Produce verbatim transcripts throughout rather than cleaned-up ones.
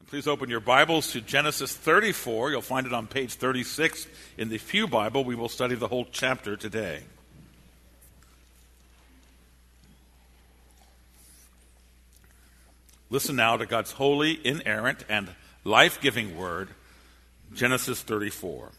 Please open your Bibles to Genesis thirty-four. You'll find it on page thirty-six in the Pew Bible. We will study the whole chapter today. Listen now to God's holy, inerrant, and life-giving word, Genesis thirty-four.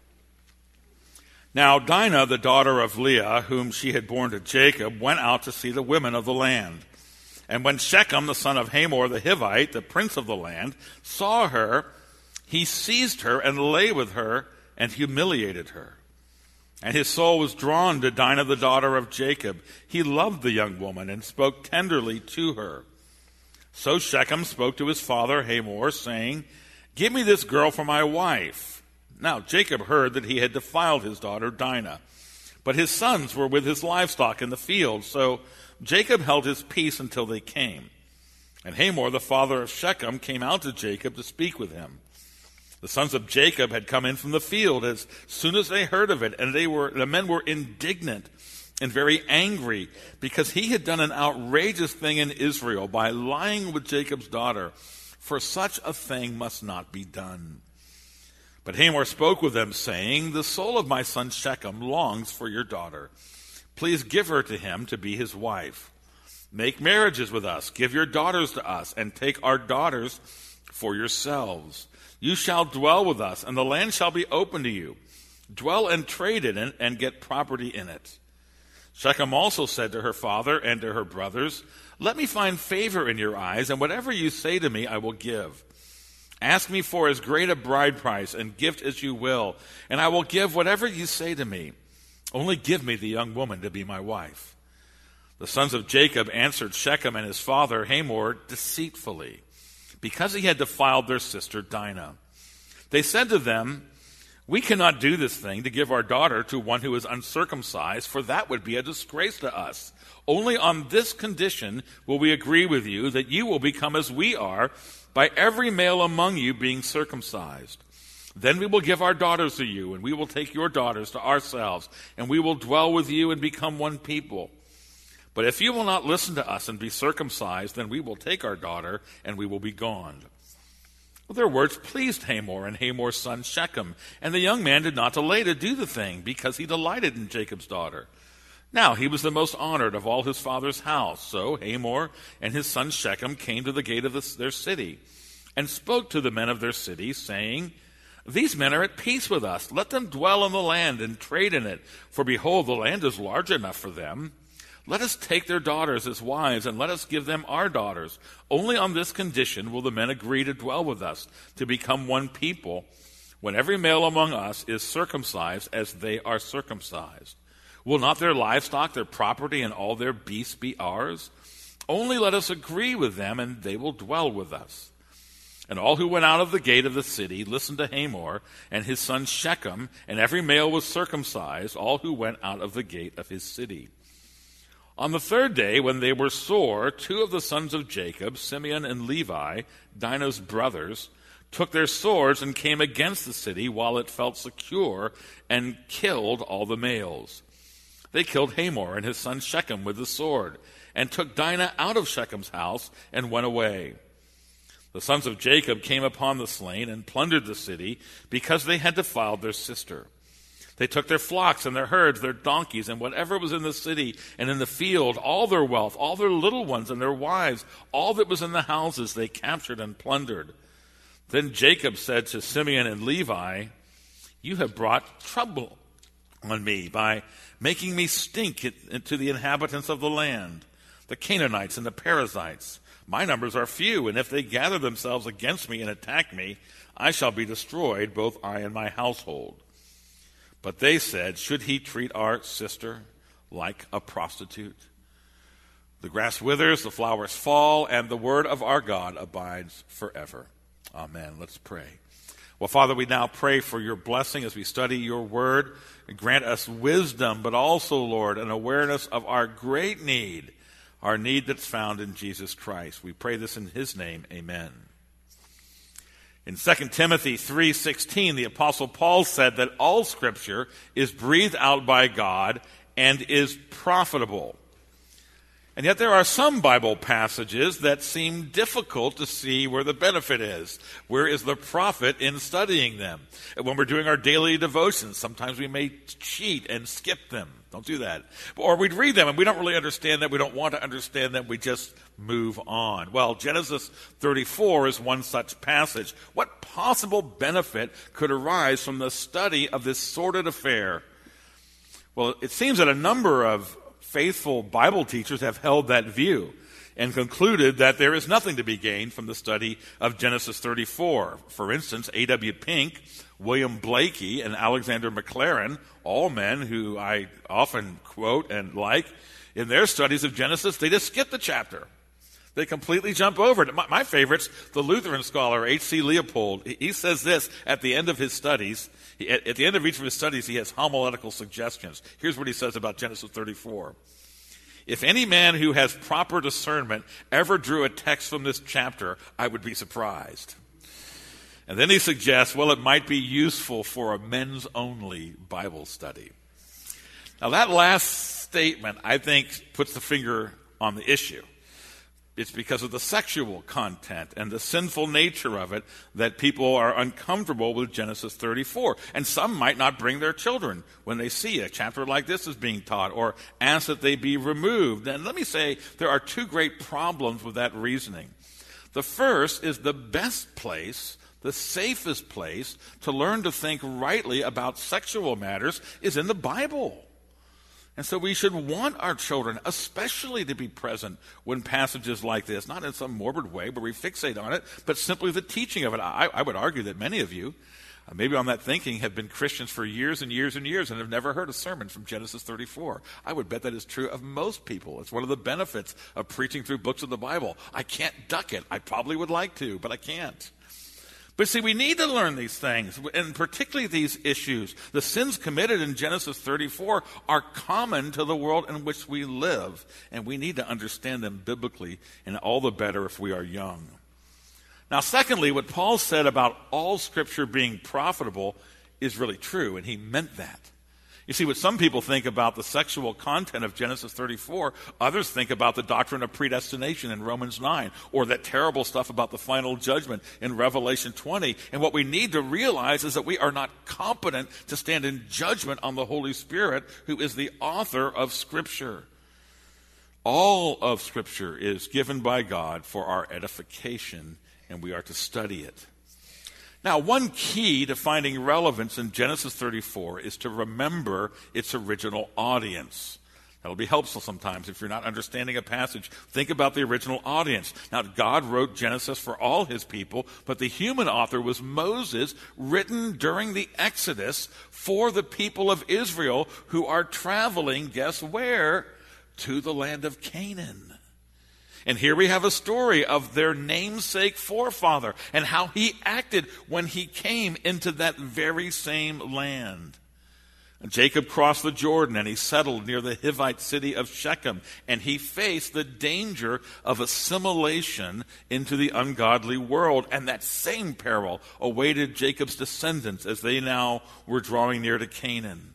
Now Dinah, the daughter of Leah, whom she had borne to Jacob, went out to see the women of the land. And when Shechem, the son of Hamor the Hivite, the prince of the land, saw her, he seized her and lay with her and humiliated her. And his soul was drawn to Dinah, the daughter of Jacob. He loved the young woman and spoke tenderly to her. So Shechem spoke to his father Hamor, saying, "Give me this girl for my wife." Now Jacob heard that he had defiled his daughter Dinah, but his sons were with his livestock in the field, so Jacob held his peace until they came. And Hamor, the father of Shechem, came out to Jacob to speak with him. The sons of Jacob had come in from the field as soon as they heard of it, and they were the men were indignant and very angry, because he had done an outrageous thing in Israel by lying with Jacob's daughter, for such a thing must not be done. But Hamor spoke with them, saying, "The soul of my son Shechem longs for your daughter. Please give her to him to be his wife. Make marriages with us, give your daughters to us, and take our daughters for yourselves. You shall dwell with us, and the land shall be open to you. Dwell and trade in it, and get property in it." Shechem also said to her father and to her brothers, "Let me find favor in your eyes, and whatever you say to me I will give. Ask me for as great a bride price and gift as you will, and I will give whatever you say to me. Only give me the young woman to be my wife." The sons of Jacob answered Shechem and his father Hamor deceitfully, because he had defiled their sister Dinah. They said to them, "We cannot do this thing to give our daughter to one who is uncircumcised, for that would be a disgrace to us. Only on this condition will we agree with you, that you will become as we are, by every male among you being circumcised. Then we will give our daughters to you, and we will take your daughters to ourselves, and we will dwell with you and become one people. But if you will not listen to us and be circumcised, then we will take our daughter, and we will be gone." Well, their words pleased Hamor and Hamor's son Shechem, and the young man did not delay to do the thing, because he delighted in Jacob's daughter. Now he was the most honored of all his father's house. So Hamor and his son Shechem came to the gate of the, their city, and spoke to the men of their city, saying, "These men are at peace with us. Let them dwell in the land and trade in it, for behold, the land is large enough for them. Let us take their daughters as wives, and let us give them our daughters. Only on this condition will the men agree to dwell with us, to become one people, when every male among us is circumcised as they are circumcised. Will not their livestock, their property, and all their beasts be ours? Only let us agree with them, and they will dwell with us." And all who went out of the gate of the city listened to Hamor and his son Shechem, and every male was circumcised, all who went out of the gate of his city. On the third day, when they were sore, two of the sons of Jacob, Simeon and Levi, Dinah's brothers, took their swords and came against the city while it felt secure, and killed all the males. They killed Hamor and his son Shechem with the sword, and took Dinah out of Shechem's house and went away. The sons of Jacob came upon the slain and plundered the city, because they had defiled their sister. They took their flocks and their herds, their donkeys, and whatever was in the city and in the field, all their wealth, all their little ones and their wives, all that was in the houses, they captured and plundered. Then Jacob said to Simeon and Levi, "You have brought trouble on me by making me stink it, to the inhabitants of the land, the Canaanites and the Perizzites. My numbers are few, and if they gather themselves against me and attack me, I shall be destroyed, both I and my household." But they said, "Should he treat our sister like a prostitute?" The grass withers, the flowers fall, and the word of our God abides forever. Amen. Let's pray. Well, Father, we now pray for your blessing as we study your word. Grant us wisdom, but also, Lord, an awareness of our great need, our need that's found in Jesus Christ. We pray this in his name. Amen. In Second Timothy three sixteen, the Apostle Paul said that all Scripture is breathed out by God and is profitable. And yet there are some Bible passages that seem difficult to see where the benefit is. Where is the profit in studying them? And when we're doing our daily devotions, sometimes we may cheat and skip them. Don't do that. Or we'd read them and we don't really understand them. We don't want to understand them. We just move on. Well, Genesis thirty-four is one such passage. What possible benefit could arise from the study of this sordid affair? Well, it seems that a number of faithful Bible teachers have held that view and concluded that there is nothing to be gained from the study of Genesis thirty-four. For instance, A W Pink, William Blakey, and Alexander McLaren, all men who I often quote and like, in their studies of Genesis, they just skip the chapter. They completely jump over it. My, my favorites, the Lutheran scholar H C Leopold, he, he says this at the end of his studies. He, at, at the end of each of his studies, he has homiletical suggestions. Here's what he says about Genesis thirty-four. If any man who has proper discernment ever drew a text from this chapter, I would be surprised. And then he suggests, well, it might be useful for a men's-only Bible study. Now, that last statement, I think, puts the finger on the issue. It's because of the sexual content and the sinful nature of it that people are uncomfortable with Genesis thirty-four. And some might not bring their children when they see a chapter like this is being taught or ask that they be removed. And let me say, there are two great problems with that reasoning. The first is the best place, the safest place to learn to think rightly about sexual matters is in the Bible. And so we should want our children especially to be present when passages like this, not in some morbid way where we fixate on it, but simply the teaching of it. I, I would argue that many of you, uh, maybe on that thinking, have been Christians for years and years and years and have never heard a sermon from Genesis thirty-four. I would bet that is true of most people. It's one of the benefits of preaching through books of the Bible. I can't duck it. I probably would like to, but I can't. But see, we need to learn these things, and particularly these issues. The sins committed in Genesis thirty-four are common to the world in which we live, and we need to understand them biblically, and all the better if we are young. Now, secondly, what Paul said about all Scripture being profitable is really true, and he meant that. You see, what some people think about the sexual content of Genesis thirty-four, others think about the doctrine of predestination in Romans nine, or that terrible stuff about the final judgment in Revelation twenty. And what we need to realize is that we are not competent to stand in judgment on the Holy Spirit, who is the author of Scripture. All of Scripture is given by God for our edification, and we are to study it. Now, one key to finding relevance in Genesis thirty-four is to remember its original audience. That'll be helpful sometimes if you're not understanding a passage. Think about the original audience. Now, God wrote Genesis for all his people, but the human author was Moses, written during the Exodus for the people of Israel who are traveling, guess where? To the land of Canaan. And here we have a story of their namesake forefather and how he acted when he came into that very same land. And Jacob crossed the Jordan and he settled near the Hivite city of Shechem, and he faced the danger of assimilation into the ungodly world. And that same peril awaited Jacob's descendants as they now were drawing near to Canaan.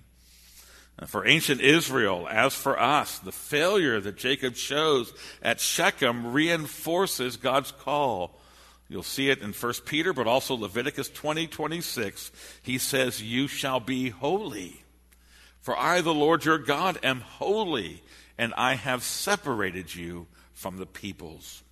For ancient Israel, as for us, the failure that Jacob shows at Shechem reinforces God's call. You'll see it in First Peter, but also Leviticus twenty twenty-six. He says, "You shall be holy, for I, the Lord your God, am holy, and I have separated you from the peoples."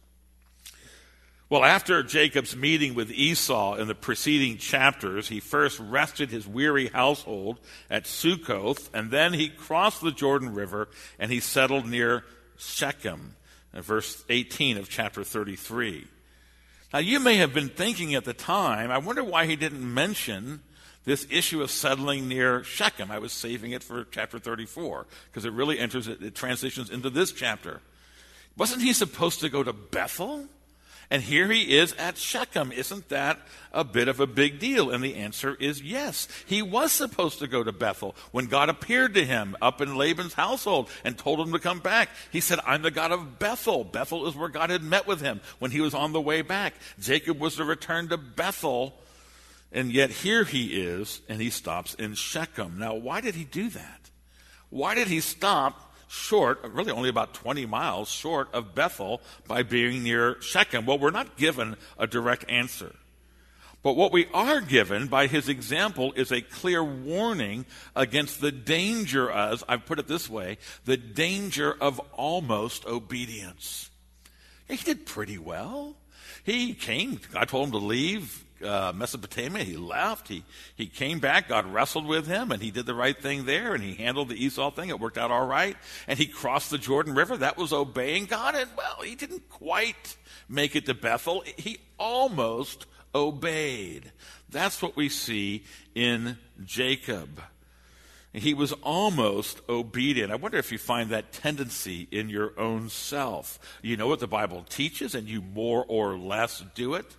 Well, after Jacob's meeting with Esau in the preceding chapters, he first rested his weary household at Succoth, and then he crossed the Jordan River and he settled near Shechem, in verse eighteen of chapter thirty-three. Now, you may have been thinking at the time, I wonder why he didn't mention this issue of settling near Shechem. I was saving it for chapter thirty-four, because it really enters, it transitions into this chapter. Wasn't he supposed to go to Bethel? And here he is at Shechem. Isn't that a bit of a big deal? And the answer is yes. He was supposed to go to Bethel. When God appeared to him up in Laban's household and told him to come back, he said, "I'm the God of Bethel." Bethel is where God had met with him when he was on the way back. Jacob was to return to Bethel, and yet here he is, and he stops in Shechem. Now, why did he do that? Why did he stop short, really only about twenty miles short of Bethel by being near Shechem? Well, we're not given a direct answer. But what we are given by his example is a clear warning against the danger of, I've put it this way, the danger of almost obedience. He did pretty well. He came, God told him to leave uh, Mesopotamia. He left. He, he came back. God wrestled with him, and he did the right thing there, and he handled the Esau thing. It worked out all right. And he crossed the Jordan River. That was obeying God. And, well, he didn't quite make it to Bethel. He almost obeyed. That's what we see in Jacob. He was almost obedient. I wonder if you find that tendency in your own self. You know what the Bible teaches, and you more or less do it.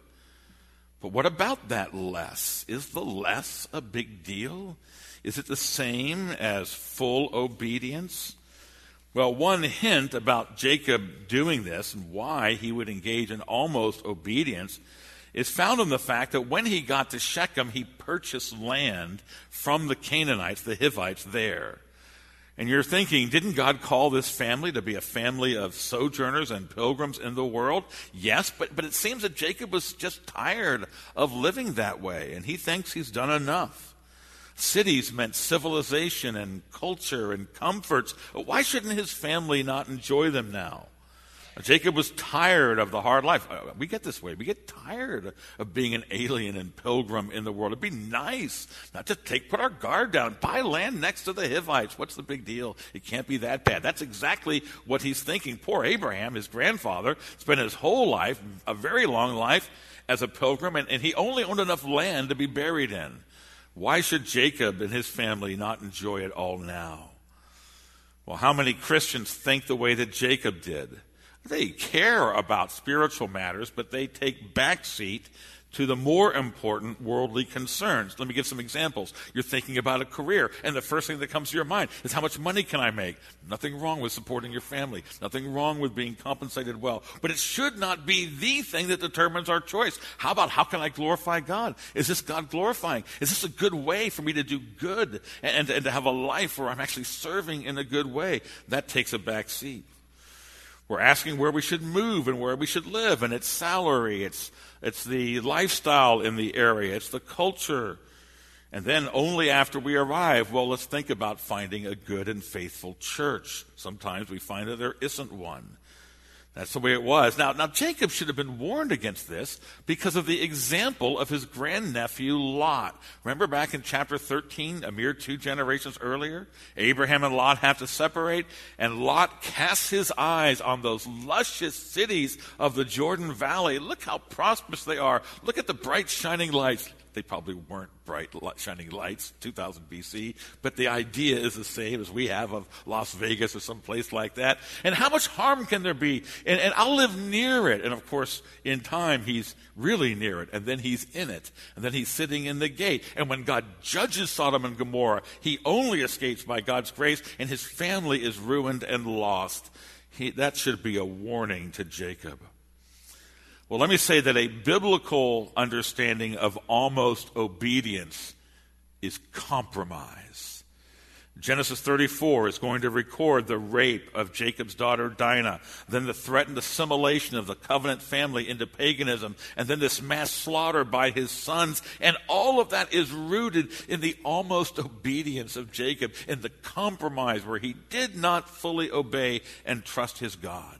But what about that less? Is the less a big deal? Is it the same as full obedience? Well, one hint about Jacob doing this and why he would engage in almost obedience is found in the fact that when he got to Shechem, he purchased land from the Canaanites, the Hivites there. And you're thinking, didn't God call this family to be a family of sojourners and pilgrims in the world? Yes, but, but it seems that Jacob was just tired of living that way, and he thinks he's done enough. Cities meant civilization and culture and comforts. Why shouldn't his family not enjoy them now? Jacob was tired of the hard life. We get this way. We get tired of being an alien and pilgrim in the world. It'd be nice not to take, put our guard down, buy land next to the Hivites. What's the big deal? It can't be that bad. That's exactly what he's thinking. Poor Abraham, his grandfather, spent his whole life, a very long life, as a pilgrim, and, and he only owned enough land to be buried in. Why should Jacob and his family not enjoy it all now? Well, how many Christians think the way that Jacob did? They care about spiritual matters, but they take backseat to the more important worldly concerns. Let me give some examples. You're thinking about a career, and the first thing that comes to your mind is how much money can I make? Nothing wrong with supporting your family. Nothing wrong with being compensated well. But it should not be the thing that determines our choice. How about how can I glorify God? Is this God glorifying? Is this a good way for me to do good and, and to have a life where I'm actually serving in a good way? That takes a back seat. We're asking where we should move and where we should live, and it's salary, it's it's the lifestyle in the area, it's the culture. And then only after we arrive, well, let's think about finding a good and faithful church. Sometimes we find that there isn't one. That's the way it was. Now, now Jacob should have been warned against this because of the example of his grandnephew Lot. Remember back in chapter thirteen, a mere two generations earlier? Abraham and Lot have to separate, and Lot casts his eyes on those luscious cities of the Jordan Valley. Look how prosperous they are. Look at the bright shining lights. They probably weren't bright shining lights, two thousand B C, but the idea is the same as we have of Las Vegas or some place like that. And how much harm can there be? And, and I'll live near it. And of course, in time, he's really near it, and then he's in it, and then he's sitting in the gate. And when God judges Sodom and Gomorrah, he only escapes by God's grace, and his family is ruined and lost. He, that should be a warning to Jacob. Well, let me say that a biblical understanding of almost obedience is compromise. Genesis thirty-four is going to record the rape of Jacob's daughter Dinah, then the threatened assimilation of the covenant family into paganism, and then this mass slaughter by his sons. And all of that is rooted in the almost obedience of Jacob, in the compromise where he did not fully obey and trust his God.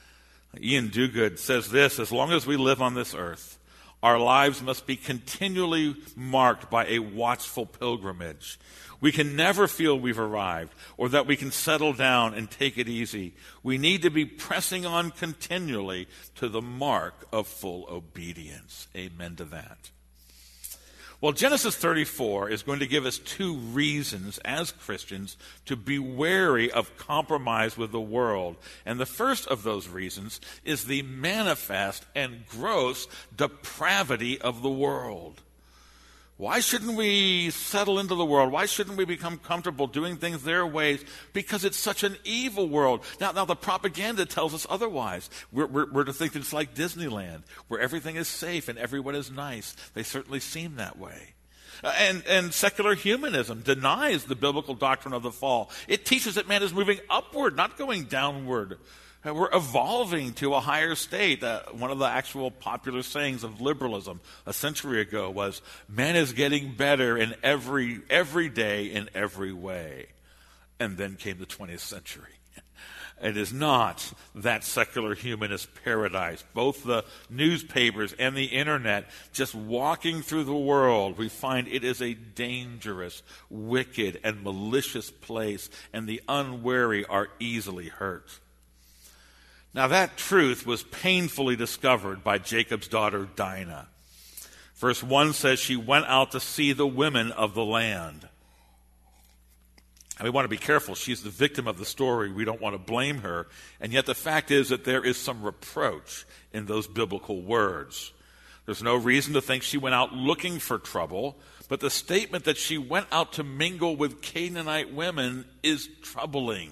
Ian Duguid says this: as long as we live on this earth, our lives must be continually marked by a watchful pilgrimage. We can never feel we've arrived or that we can settle down and take it easy. We need to be pressing on continually to the mark of full obedience. Amen to that. Well, Genesis thirty-four is going to give us two reasons as Christians to be wary of compromise with the world. And the first of those reasons is the manifest and gross depravity of the world. Why shouldn't we settle into the world? Why shouldn't we become comfortable doing things their ways? Because it's such an evil world. Now, now the propaganda tells us otherwise. We're, we're, we're to think it's like Disneyland, where everything is safe and everyone is nice. They certainly seem that way. And, and secular humanism denies the biblical doctrine of the fall. It teaches that man is moving upward, not going downward. Uh, We're evolving to a higher state. Uh, one of the actual popular sayings of liberalism a century ago was, man is getting better in every, every day in every way. And then came the twentieth century. It is not that secular humanist paradise. Both the newspapers and the internet, just walking through the world, we find it is a dangerous, wicked, and malicious place, and the unwary are easily hurt. Now that truth was painfully discovered by Jacob's daughter Dinah. Verse one says she went out to see the women of the land. And we want to be careful. She's the victim of the story. We don't want to blame her. And yet the fact is that there is some reproach in those biblical words. There's no reason to think she went out looking for trouble, but the statement that she went out to mingle with Canaanite women is troubling.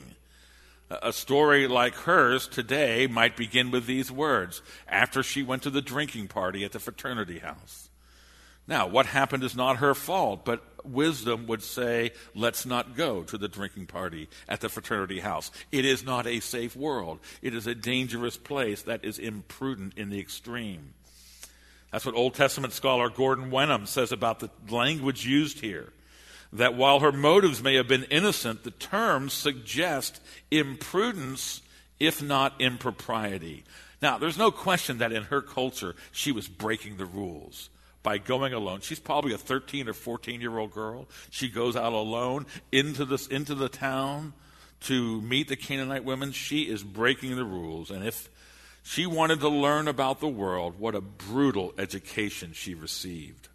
A story like hers today might begin with these words: after she went to the drinking party at the fraternity house. Now, what happened is not her fault, but wisdom would say, let's not go to the drinking party at the fraternity house. It is not a safe world. It is a dangerous place that is imprudent in the extreme. That's what Old Testament scholar Gordon Wenham says about the language used here, that while her motives may have been innocent, the terms suggest imprudence, if not impropriety. Now, there's no question that in her culture, she was breaking the rules by going alone. She's probably a thirteen or fourteen-year-old girl. She goes out alone into this into the town to meet the Canaanite women. She is breaking the rules. And if she wanted to learn about the world, what a brutal education she received.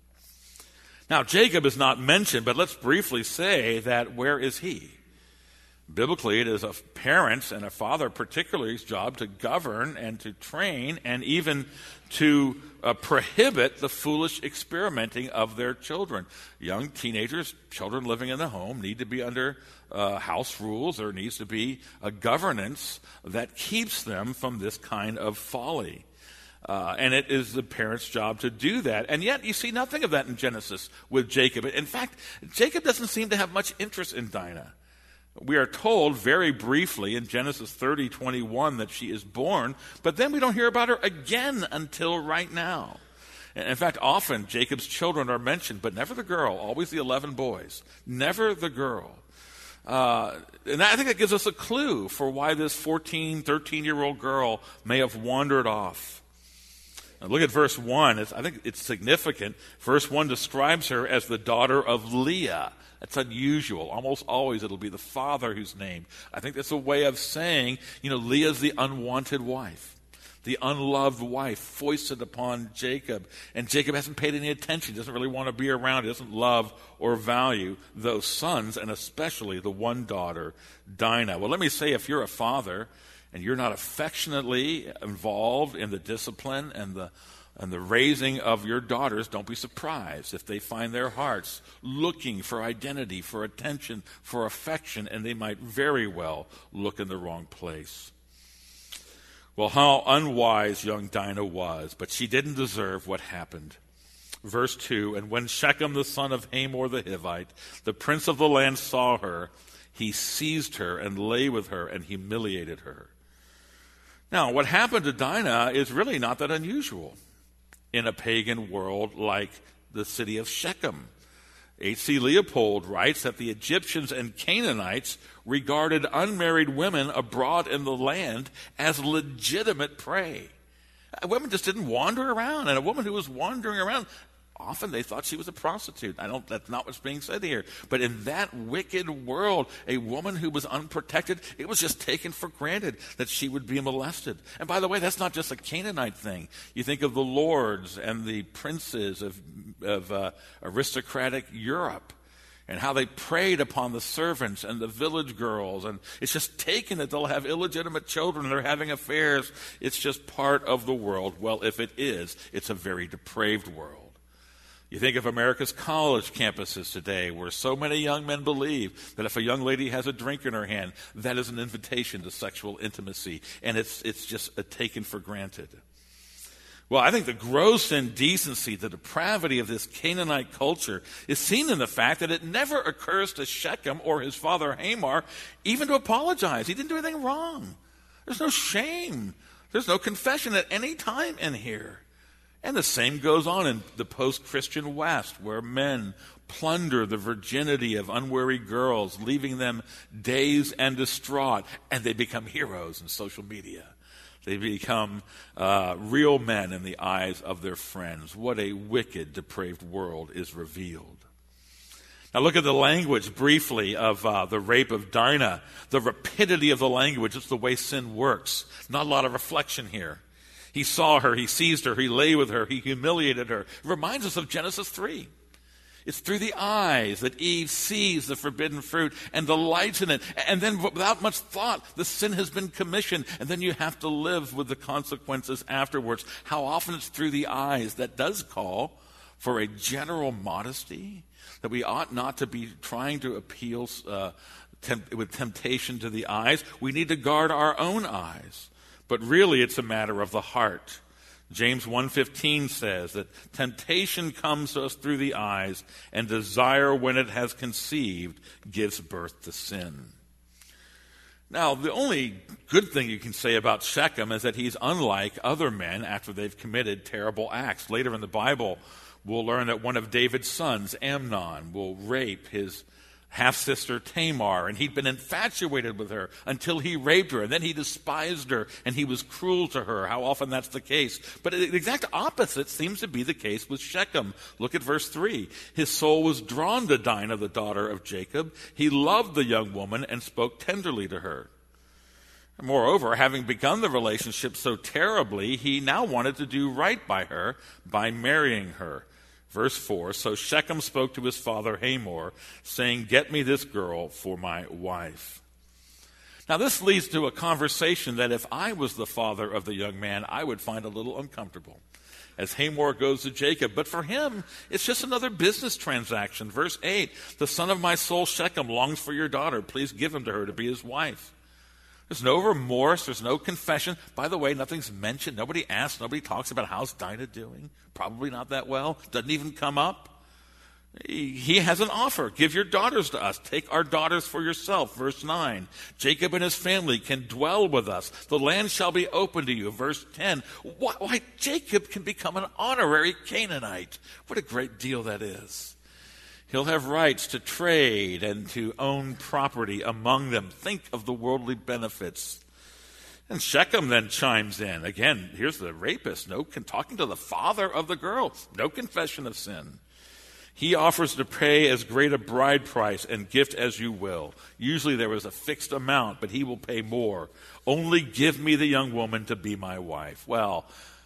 Now, Jacob is not mentioned, but let's briefly say that where is he? Biblically, it is a parent's and a father particularly's job to govern and to train and even to uh, prohibit the foolish experimenting of their children. Young teenagers, children living in the home, need to be under uh, house rules. There needs to be a governance that keeps them from this kind of folly. Uh, and it is the parent's job to do that. And yet you see nothing of that in Genesis with Jacob. In fact, Jacob doesn't seem to have much interest in Dinah. We are told very briefly in Genesis thirty twenty-one that she is born, but then we don't hear about her again until right now. And in fact, often Jacob's children are mentioned, but never the girl, always the eleven boys, never the girl. Uh, and I think that gives us a clue for why this fourteen, thirteen-year-old girl may have wandered off. Now look at verse one. It's, I think it's significant. Verse one describes her as the daughter of Leah. That's unusual. Almost always it'll be the father who's named. I think that's a way of saying, you know, Leah's the unwanted wife, the unloved wife foisted upon Jacob. And Jacob hasn't paid any attention. He doesn't really want to be around. He doesn't love or value those sons, and especially the one daughter, Dinah. Well, let me say, if you're a father and you're not affectionately involved in the discipline and the and the raising of your daughters, don't be surprised if they find their hearts looking for identity, for attention, for affection, and they might very well look in the wrong place. Well, how unwise young Dinah was, but she didn't deserve what happened. Verse two, and when Shechem the son of Hamor the Hivite, the prince of the land, saw her, he seized her and lay with her and humiliated her. Now, what happened to Dinah is really not that unusual in a pagan world like the city of Shechem. H C Leopold writes that the Egyptians and Canaanites regarded unmarried women abroad in the land as legitimate prey. Women just didn't wander around, and a woman who was wandering around, often they thought she was a prostitute. I don't, that's not what's being said here. But in that wicked world, a woman who was unprotected, it was just taken for granted that she would be molested. And by the way, that's not just a Canaanite thing. You think of the lords and the princes of, of uh, aristocratic Europe and how they preyed upon the servants and the village girls. And it's just taken that they'll have illegitimate children. They're having affairs. It's just part of the world. Well, if it is, it's a very depraved world. You think of America's college campuses today, where so many young men believe that if a young lady has a drink in her hand, that is an invitation to sexual intimacy, and it's it's just a taken for granted. Well, I think the gross indecency, the depravity of this Canaanite culture is seen in the fact that it never occurs to Shechem or his father Hamor even to apologize. He didn't do anything wrong. There's no shame. There's no confession at any time in here. And the same goes on in the post-Christian West, where men plunder the virginity of unwary girls, leaving them dazed and distraught, and they become heroes in social media. They become uh, real men in the eyes of their friends. What a wicked, depraved world is revealed. Now look at the language briefly of uh, the rape of Dinah. The rapidity of the language, it's the way sin works. Not a lot of reflection here. He saw her, he seized her, he lay with her, he humiliated her. It reminds us of Genesis three. It's through the eyes that Eve sees the forbidden fruit and delights in it. And then without much thought, the sin has been commissioned. And then you have to live with the consequences afterwards. How often it's through the eyes. That does call for a general modesty, that we ought not to be trying to appeal uh, temp- with temptation to the eyes. We need to guard our own eyes. But really it's a matter of the heart. James one fifteen says that temptation comes to us through the eyes, and desire, when it has conceived, gives birth to sin. Now, the only good thing you can say about Shechem is that he's unlike other men after they've committed terrible acts. Later in the Bible, we'll learn that one of David's sons, Amnon, will rape his half-sister Tamar, and he'd been infatuated with her until he raped her, and then he despised her, and he was cruel to her. How often that's the case. But the exact opposite seems to be the case with Shechem. Look at verse three. His soul was drawn to Dinah, the daughter of Jacob. He loved the young woman and spoke tenderly to her. Moreover, having begun the relationship so terribly, he now wanted to do right by her by marrying her. Verse four, so Shechem spoke to his father Hamor, saying, get me this girl for my wife. Now this leads to a conversation that if I was the father of the young man, I would find a little uncomfortable, as Hamor goes to Jacob. But for him, it's just another business transaction. Verse eight, the son of my soul Shechem longs for your daughter. Please give him to her to be his wife. There's no remorse. There's no confession. By the way, nothing's mentioned. Nobody asks. Nobody talks about how's Dinah doing. Probably not that well. Doesn't even come up. He has an offer. Give your daughters to us. Take our daughters for yourself. Verse nine. Jacob and his family can dwell with us. The land shall be open to you. Verse ten. Why, why Jacob can become an honorary Canaanite. What a great deal that is. He'll have rights to trade and to own property among them. Think of the worldly benefits. And Shechem then chimes in. Again, here's the rapist, no talking to the father of the girl. No confession of sin. He offers to pay as great a bride price and gift as you will. Usually there was a fixed amount, but he will pay more. Only give me the young woman to be my wife. Well,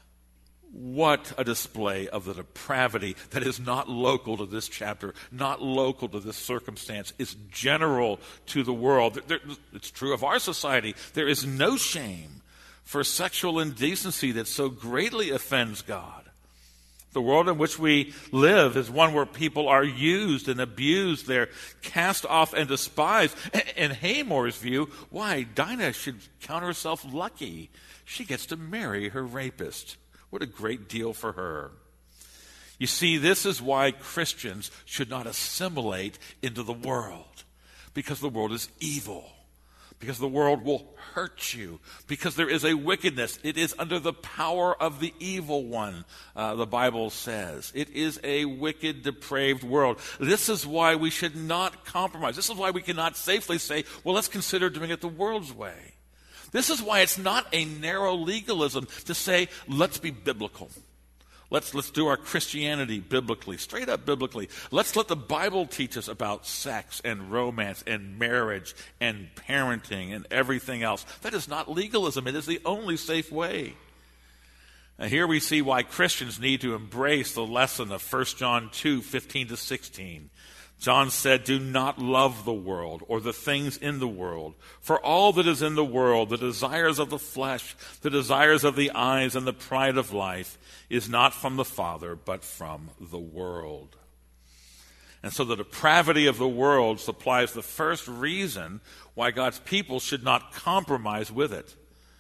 what a display of the depravity that is not local to this chapter, not local to this circumstance. It's general to the world. There, it's true of our society. There is no shame for sexual indecency that so greatly offends God. The world in which we live is one where people are used and abused. They're cast off and despised. In Hamor's view, why, Dinah should count herself lucky. She gets to marry her rapist. What a great deal for her. You see, this is why Christians should not assimilate into the world. Because the world is evil. Because the world will hurt you. Because there is a wickedness. It is under the power of the evil one, uh, the Bible says. It is a wicked, depraved world. This is why we should not compromise. This is why we cannot safely say, well, let's consider doing it the world's way. This is why it's not a narrow legalism to say, let's be biblical. Let's, let's do our Christianity biblically, straight up biblically. Let's let the Bible teach us about sex and romance and marriage and parenting and everything else. That is not legalism. It is the only safe way. Now here we see why Christians need to embrace the lesson of First John two, fifteen to sixteen. John said, do not love the world or the things in the world. For all that is in the world, the desires of the flesh, the desires of the eyes, and the pride of life, is not from the Father, but from the world. And so the depravity of the world supplies the first reason why God's people should not compromise with it.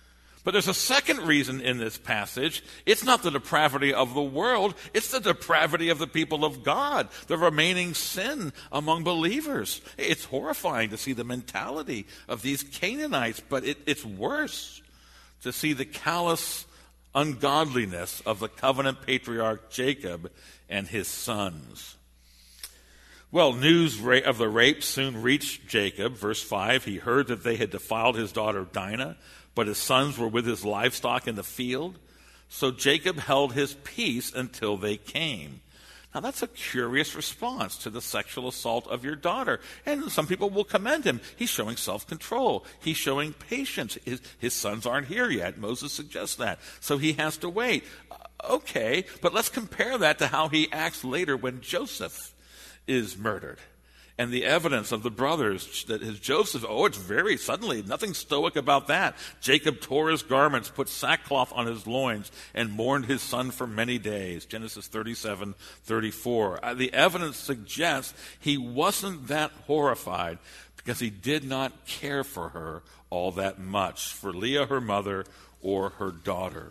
But there's a second reason in this passage. It's not the depravity of the world. It's the depravity of the people of God, the remaining sin among believers. It's horrifying to see the mentality of these Canaanites, but it, it's worse to see the callous ungodliness of the covenant patriarch Jacob and his sons. Well, news of the rape soon reached Jacob. Verse five, he heard that they had defiled his daughter Dinah, but his sons were with his livestock in the field. So Jacob held his peace until they came. Now that's a curious response to the sexual assault of your daughter. And some people will commend him. He's showing self-control. He's showing patience. His, his sons aren't here yet. Moses suggests that. So he has to wait. Okay, but let's compare that to how he acts later when Joseph is murdered. And the evidence of the brothers that his Joseph, oh, it's very suddenly, nothing stoic about that. Jacob tore his garments, put sackcloth on his loins, and mourned his son for many days. Genesis thirty-seven, thirty-four. Uh, the evidence suggests he wasn't that horrified because he did not care for her all that much, for Leah, her mother, or her daughter.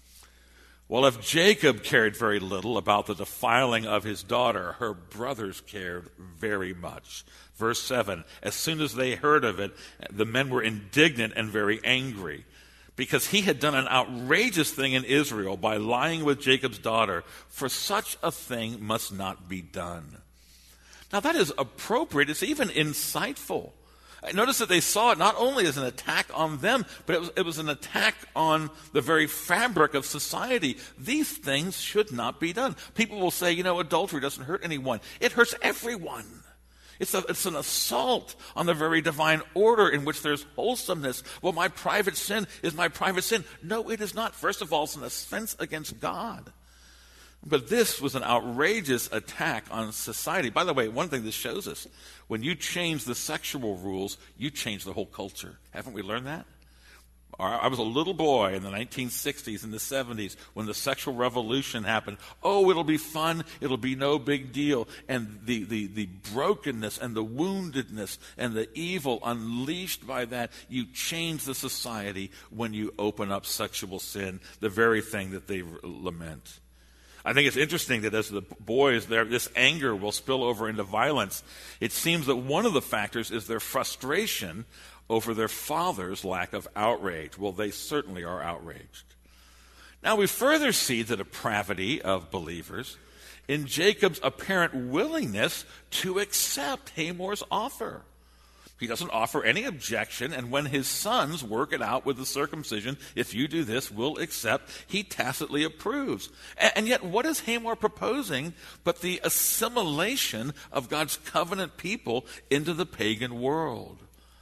Well, if Jacob cared very little about the defiling of his daughter, her brothers cared very much. Verse seven, as soon as they heard of it, the men were indignant and very angry because he had done an outrageous thing in Israel by lying with Jacob's daughter, for such a thing must not be done. Now that is appropriate. It's even insightful. Notice that they saw it not only as an attack on them, but it was, it was an attack on the very fabric of society. These things should not be done. People will say, you know, adultery doesn't hurt anyone. It hurts everyone. It's, a, it's an assault on the very divine order in which there's wholesomeness. Well, my private sin is my private sin. No, it is not. First of all, it's an offense against God. But this was an outrageous attack on society. By the way, one thing this shows us, when you change the sexual rules, you change the whole culture. Haven't we learned that? I was a little boy in the nineteen sixties and the seventies when the sexual revolution happened. Oh, it'll be fun. It'll be no big deal. And the, the, the brokenness and the woundedness and the evil unleashed by that, you change the society when you open up sexual sin, the very thing that they lament. I think it's interesting that as the boys, there, this anger will spill over into violence. It seems that one of the factors is their frustration over their father's lack of outrage. Well, they certainly are outraged. Now we further see the depravity of believers in Jacob's apparent willingness to accept Hamor's offer. He doesn't offer any objection, and when his sons work it out with the circumcision, if you do this, we'll accept, he tacitly approves. And yet, what is Hamor proposing but the assimilation of God's covenant people into the pagan world?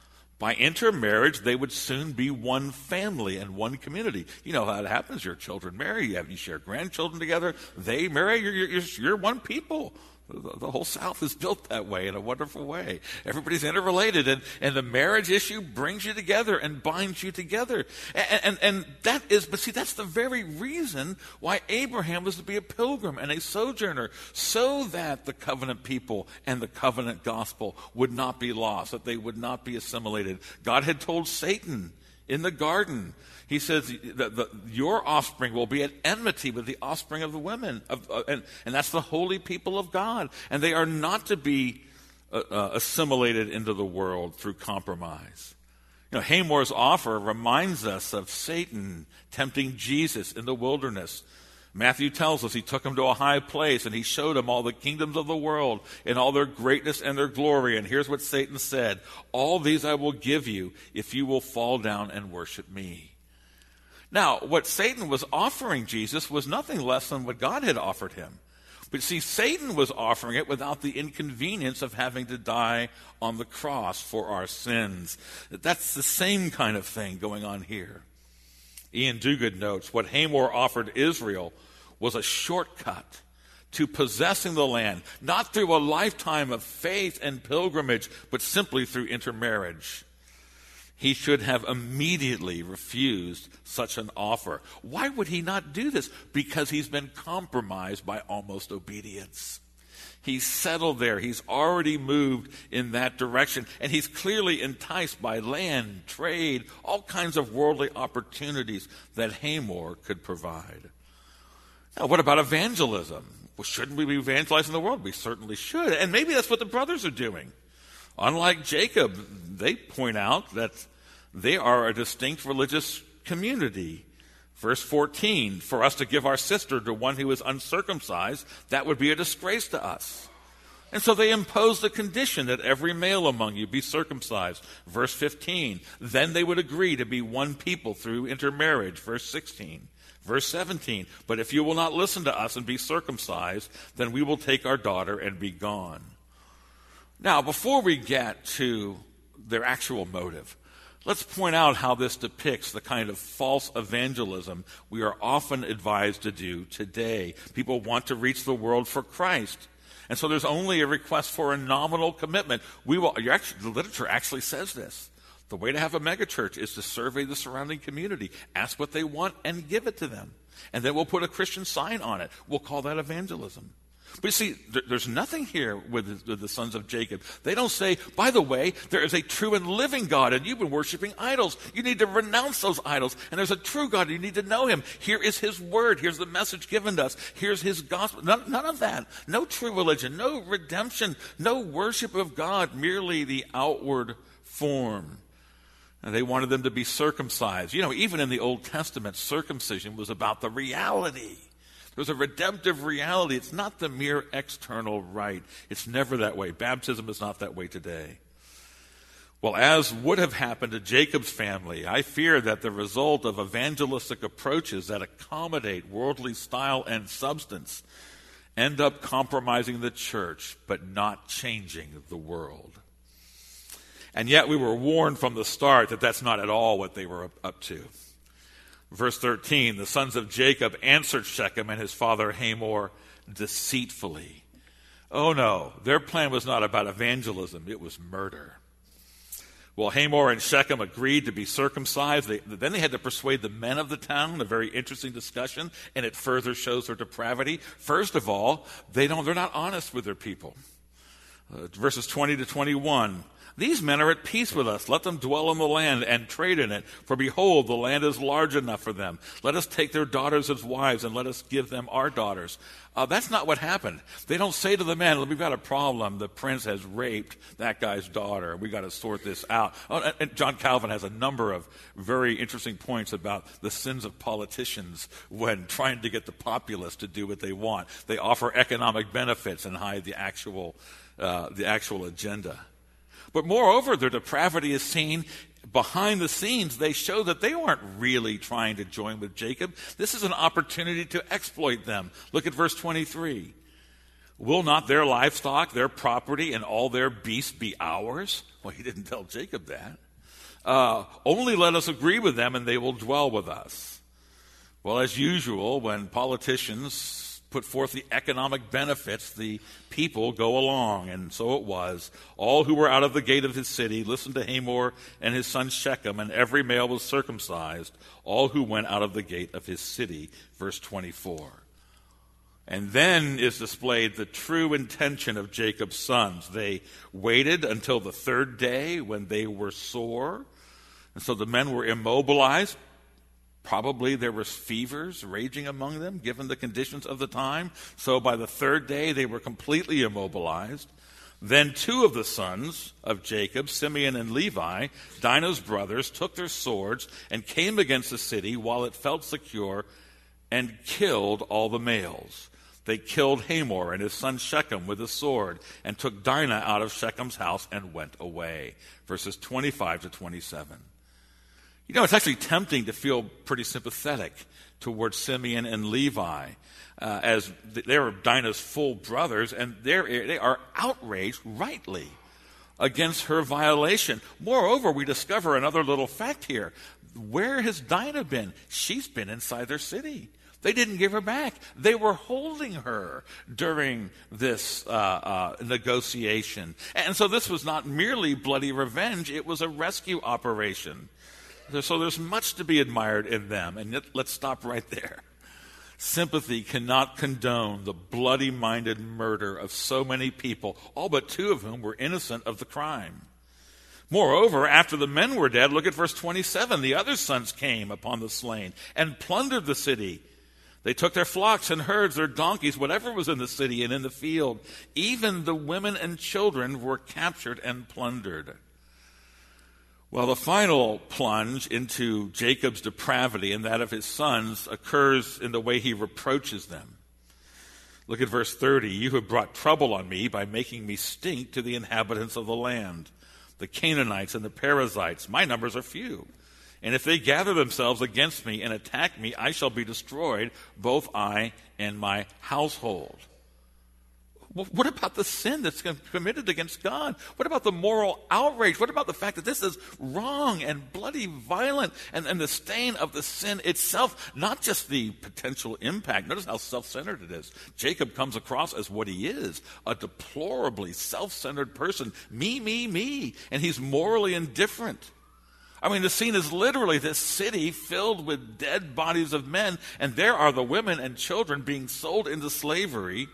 By intermarriage, they would soon be one family and one community. You know how it happens. Your children marry, you have you share grandchildren together, they marry, you're, you're, you're one people. The whole South is built that way in a wonderful way. Everybody's interrelated, and, and the marriage issue brings you together and binds you together. And, and, and that is, but see, that's the very reason why Abraham was to be a pilgrim and a sojourner, so that the covenant people and the covenant gospel would not be lost, that they would not be assimilated. God had told Satan in the garden, he says that the, your offspring will be at enmity with the offspring of the women, of, uh, and, and that's the holy people of God. And they are not to be uh, uh, assimilated into the world through compromise. You know, Hamor's offer reminds us of Satan tempting Jesus in the wilderness. Matthew tells us he took him to a high place and he showed him all the kingdoms of the world in all their greatness and their glory. And here's what Satan said: all these I will give you if you will fall down and worship me. Now, what Satan was offering Jesus was nothing less than what God had offered him. But see, Satan was offering it without the inconvenience of having to die on the cross for our sins. That's the same kind of thing going on here. Ian Duguid notes, what Hamor offered Israel was a shortcut to possessing the land, not through a lifetime of faith and pilgrimage, but simply through intermarriage. He should have immediately refused such an offer. Why would he not do this? Because he's been compromised by almost obedience. He's settled there. He's already moved in that direction. And he's clearly enticed by land, trade, all kinds of worldly opportunities that Hamor could provide. Now, what about evangelism? Well, shouldn't we be evangelizing the world? We certainly should. And maybe that's what the brothers are doing. Unlike Jacob, they point out that they are a distinct religious community. Verse fourteen, for us to give our sister to one who is uncircumcised, that would be a disgrace to us. And so they imposed the condition that every male among you be circumcised. Verse fifteen, then they would agree to be one people through intermarriage. Verse sixteen. Verse seventeen, but if you will not listen to us and be circumcised, then we will take our daughter and be gone. Now, before we get to their actual motive, let's point out how this depicts the kind of false evangelism we are often advised to do today. People want to reach the world for Christ. And so there's only a request for a nominal commitment. We will, you're actually, the literature actually says this. The way to have a megachurch is to survey the surrounding community, ask what they want, and give it to them. And then we'll put a Christian sign on it. We'll call that evangelism. But you see, there, there's nothing here with the, with the sons of Jacob. They don't say, by the way, there is a true and living God, and you've been worshiping idols. You need to renounce those idols. And there's a true God, and you need to know him. Here is his word. Here's the message given to us. Here's his gospel. None, none of that. No true religion, no redemption, no worship of God, merely the outward form. And they wanted them to be circumcised. You know, even in the Old Testament, circumcision was about the reality. There's a redemptive reality. It's not the mere external rite. It's never that way. Baptism is not that way today. Well, as would have happened to Jacob's family, I fear that the result of evangelistic approaches that accommodate worldly style and substance end up compromising the church, but not changing the world. And yet we were warned from the start that that's not at all what they were up to. Verse thirteen, the sons of Jacob answered Shechem and his father Hamor deceitfully. Oh no, their plan was not about evangelism, it was murder. Well, Hamor and Shechem agreed to be circumcised. They, then they had to persuade the men of the town, a very interesting discussion, and it further shows their depravity. First of all, they don't, they're not honest with their people. Uh, verses twenty to twenty-one, these men are at peace with us. Let them dwell in the land and trade in it. For behold, the land is large enough for them. Let us take their daughters as wives, and let us give them our daughters. Uh, that's not what happened. They don't say to the men, we've got a problem. The prince has raped that guy's daughter. We've got to sort this out. Oh, and John Calvin has a number of very interesting points about the sins of politicians when trying to get the populace to do what they want. They offer economic benefits and hide the actual, uh, the actual agenda. But moreover, their depravity is seen behind the scenes. They show that they weren't really trying to join with Jacob. This is an opportunity to exploit them. Look at verse twenty-three. Will not their livestock, their property, and all their beasts be ours? Well, he didn't tell Jacob that. Uh, only let us agree with them, and they will dwell with us. Well, as usual, when politicians put forth the economic benefits, the people go along. And so it was. All who were out of the gate of his city listened to Hamor and his son Shechem, and every male was circumcised, all who went out of the gate of his city. Verse twenty-four. And then is displayed the true intention of Jacob's sons. They waited until the third day when they were sore. And so the men were immobilized. Probably there was fevers raging among them, given the conditions of the time. So by the third day, they were completely immobilized. Then two of the sons of Jacob, Simeon and Levi, Dinah's brothers, took their swords and came against the city while it felt secure and killed all the males. They killed Hamor and his son Shechem with a sword and took Dinah out of Shechem's house and went away. Verses twenty-five to twenty-seven. You know, it's actually tempting to feel pretty sympathetic towards Simeon and Levi, uh, as they're Dinah's full brothers, and they're, they are outraged, rightly, against her violation. Moreover, we discover another little fact here. Where has Dinah been? She's been inside their city. They didn't give her back. They were holding her during this uh, uh, negotiation. And so this was not merely bloody revenge. It was a rescue operation. So there's much to be admired in them, and let's stop right there. Sympathy cannot condone the bloody-minded murder of so many people, all but two of whom were innocent of the crime. Moreover, after the men were dead, look at verse twenty-seven. The other sons came upon the slain and plundered the city. They took their flocks and herds, their donkeys, whatever was in the city and in the field. Even the women and children were captured and plundered. Well, the final plunge into Jacob's depravity and that of his sons occurs in the way he reproaches them. Look at verse thirty. You have brought trouble on me by making me stink to the inhabitants of the land, the Canaanites and the Perizzites. My numbers are few. And if they gather themselves against me and attack me, I shall be destroyed, both I and my household. What about the sin that's committed against God? What about the moral outrage? What about the fact that this is wrong and bloody violent and, and the stain of the sin itself, not just the potential impact? Notice how self-centered it is. Jacob comes across as what he is, a deplorably self-centered person. Me, me, me. And he's morally indifferent. I mean, the scene is literally this city filled with dead bodies of men, and there are the women and children being sold into slavery.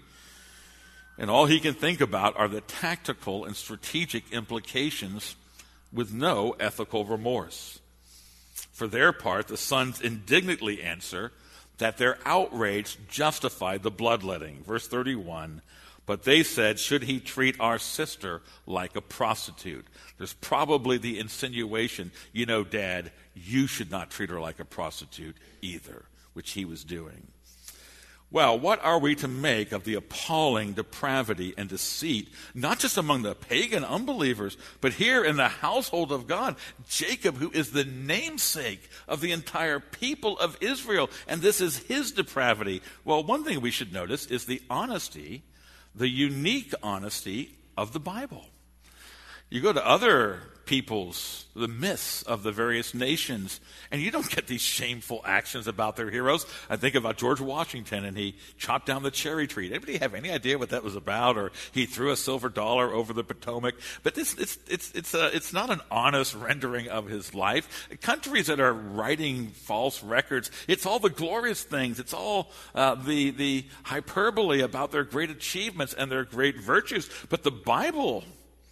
And all he can think about are the tactical and strategic implications with no ethical remorse. For their part, the sons indignantly answer that their outrage justified the bloodletting. Verse thirty-one, but they said, should he treat our sister like a prostitute? There's probably the insinuation, you know, Dad, you should not treat her like a prostitute either, which he was doing. Well, what are we to make of the appalling depravity and deceit, not just among the pagan unbelievers, but here in the household of God, Jacob, who is the namesake of the entire people of Israel, and this is his depravity? Well, one thing we should notice is the honesty, the unique honesty of the Bible. You go to other peoples, the myths of the various nations, and you don't get these shameful actions about their heroes. I think about George Washington, and he chopped down the cherry tree. Anybody have any idea what that was about? Or he threw a silver dollar over the Potomac. But this, it's it's it's a, it's not an honest rendering of his life. Countries that are writing false records, it's all the glorious things. It's all uh, the the hyperbole about their great achievements and their great virtues. But the Bible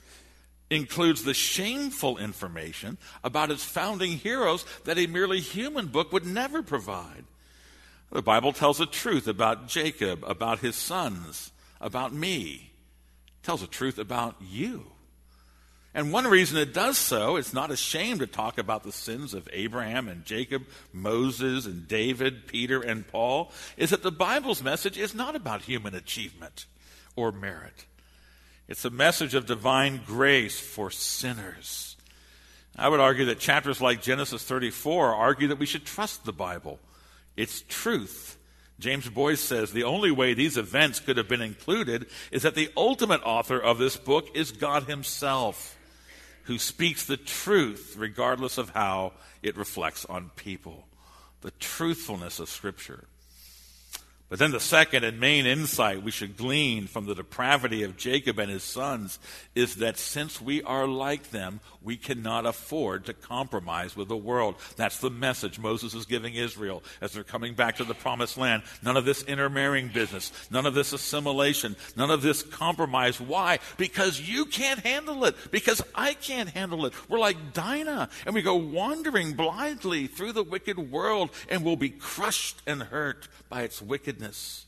includes the shameful information about its founding heroes that a merely human book would never provide. The Bible tells the truth about Jacob, about his sons, about me. It tells the truth about you. And one reason it does so, it's not ashamed to talk about the sins of Abraham and Jacob, Moses and David, Peter and Paul, is that the Bible's message is not about human achievement or merit. It's a message of divine grace for sinners. I would argue that chapters like Genesis thirty-four argue that we should trust the Bible. It's truth. James Boyce says the only way these events could have been included is that the ultimate author of this book is God himself, who speaks the truth regardless of how it reflects on people. The truthfulness of Scripture. But then the second and main insight we should glean from the depravity of Jacob and his sons is that since we are like them, we cannot afford to compromise with the world. That's the message Moses is giving Israel as they're coming back to the promised land. None of this intermarrying business, none of this assimilation, none of this compromise. Why? Because you can't handle it. Because I can't handle it. We're like Dinah, and we go wandering blindly through the wicked world, and we'll be crushed and hurt by its wickedness.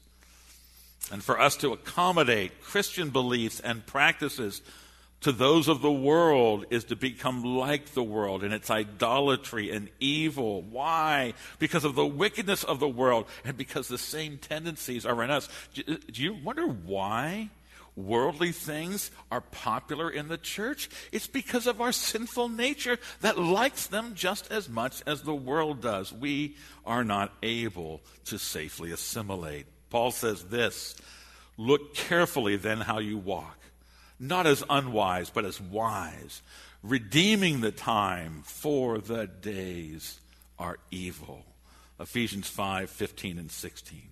And for us to accommodate Christian beliefs and practices to those of the world is to become like the world in its idolatry and evil. Why? Because of the wickedness of the world and because the same tendencies are in us. Do you wonder why worldly things are popular in the church? It's because of our sinful nature that likes them just as much as the world does. We are not able to safely assimilate. Paul says this, look carefully then how you walk, not as unwise, but as wise, redeeming the time, for the days are evil. Ephesians five, fifteen and sixteen.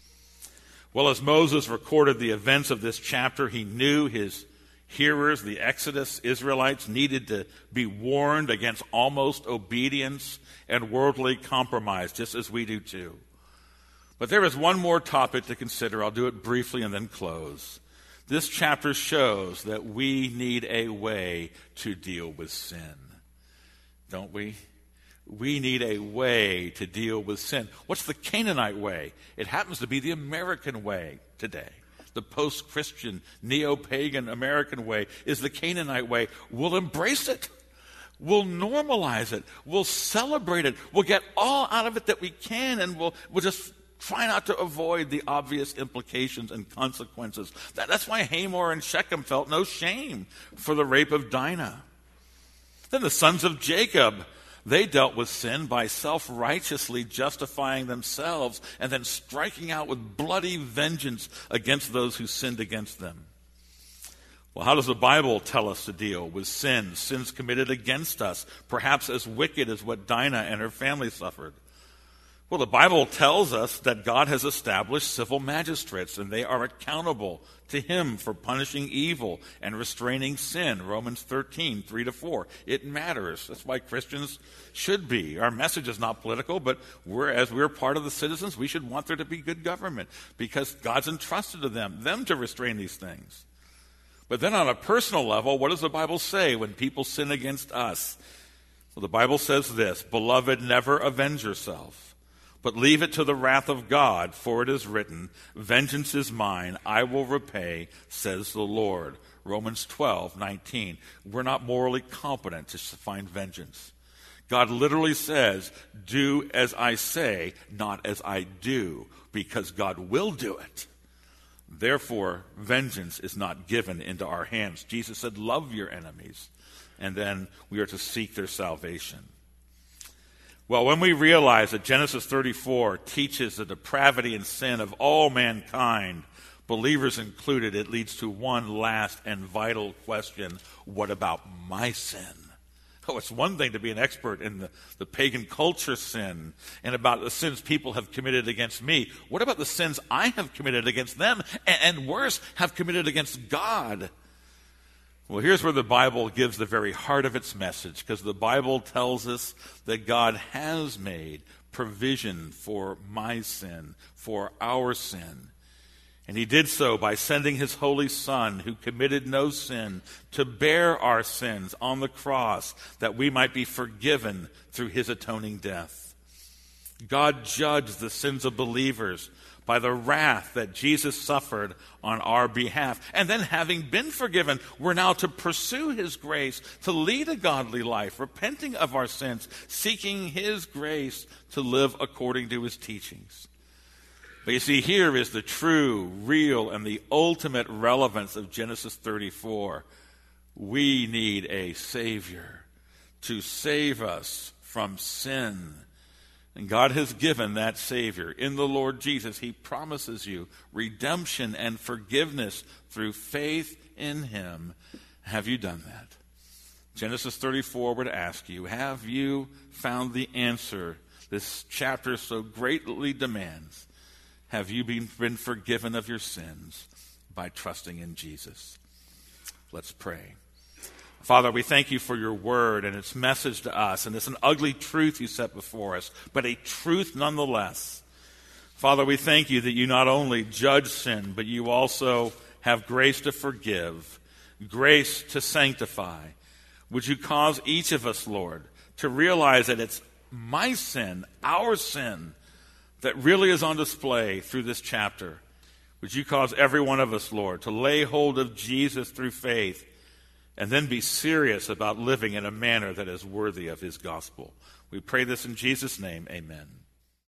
Well, as Moses recorded the events of this chapter, he knew his hearers, the Exodus Israelites, needed to be warned against almost obedience and worldly compromise, just as we do too. But there is one more topic to consider. I'll do it briefly and then close. This chapter shows that we need a way to deal with sin. Don't we? We need a way to deal with sin. What's the Canaanite way? It happens to be the American way today. The post-Christian, neo-pagan American way is the Canaanite way. We'll embrace it. We'll normalize it. We'll celebrate it. We'll get all out of it that we can, and we'll, we'll just try not to avoid the obvious implications and consequences. That, that's why Hamor and Shechem felt no shame for the rape of Dinah. Then the sons of Jacob, they dealt with sin by self-righteously justifying themselves and then striking out with bloody vengeance against those who sinned against them. Well, how does the Bible tell us to deal with sin, sins committed against us, perhaps as wicked as what Dinah and her family suffered? Well, the Bible tells us that God has established civil magistrates, and they are accountable to him for punishing evil and restraining sin. Romans thirteen, three to four. It matters. That's why Christians should be. Our message is not political, but we're, as we're part of the citizens, we should want there to be good government because God's entrusted to them, them to restrain these things. But then on a personal level, what does the Bible say when people sin against us? Well, the Bible says this, "Beloved, never avenge yourself, but leave it to the wrath of God, for it is written, 'Vengeance is mine, I will repay, says the Lord.'" Romans twelve, nineteen. We're not morally competent to find vengeance. God literally says, "Do as I say, not as I do," because God will do it. Therefore, vengeance is not given into our hands. Jesus said, "Love your enemies," and then we are to seek their salvation. Well, when we realize that Genesis thirty-four teaches the depravity and sin of all mankind, believers included, it leads to one last and vital question: what about my sin? Oh, it's one thing to be an expert in the, the pagan culture sin and about the sins people have committed against me. What about the sins I have committed against them, and, and worse, have committed against God? Well, here's where the Bible gives the very heart of its message, because the Bible tells us that God has made provision for my sin, for our sin. And he did so by sending his holy Son, who committed no sin, to bear our sins on the cross, that we might be forgiven through his atoning death. God judged the sins of believers by the wrath that Jesus suffered on our behalf. And then, having been forgiven, we're now to pursue his grace, to lead a godly life, repenting of our sins, seeking his grace to live according to his teachings. But you see, here is the true, real, and the ultimate relevance of Genesis thirty-four. We need a Savior to save us from sin. And God has given that Savior in the Lord Jesus. He promises you redemption and forgiveness through faith in him. Have you done that? Genesis thirty-four would ask you, have you found the answer this chapter so greatly demands? Have you been, been forgiven of your sins by trusting in Jesus? Let's pray. Father, we thank you for your word and its message to us. And it's an ugly truth you set before us, but a truth nonetheless. Father, we thank you that you not only judge sin, but you also have grace to forgive, grace to sanctify. Would you cause each of us, Lord, to realize that it's my sin, our sin, that really is on display through this chapter. Would you cause every one of us, Lord, to lay hold of Jesus through faith and then be serious about living in a manner that is worthy of his gospel. We pray this in Jesus' name, amen.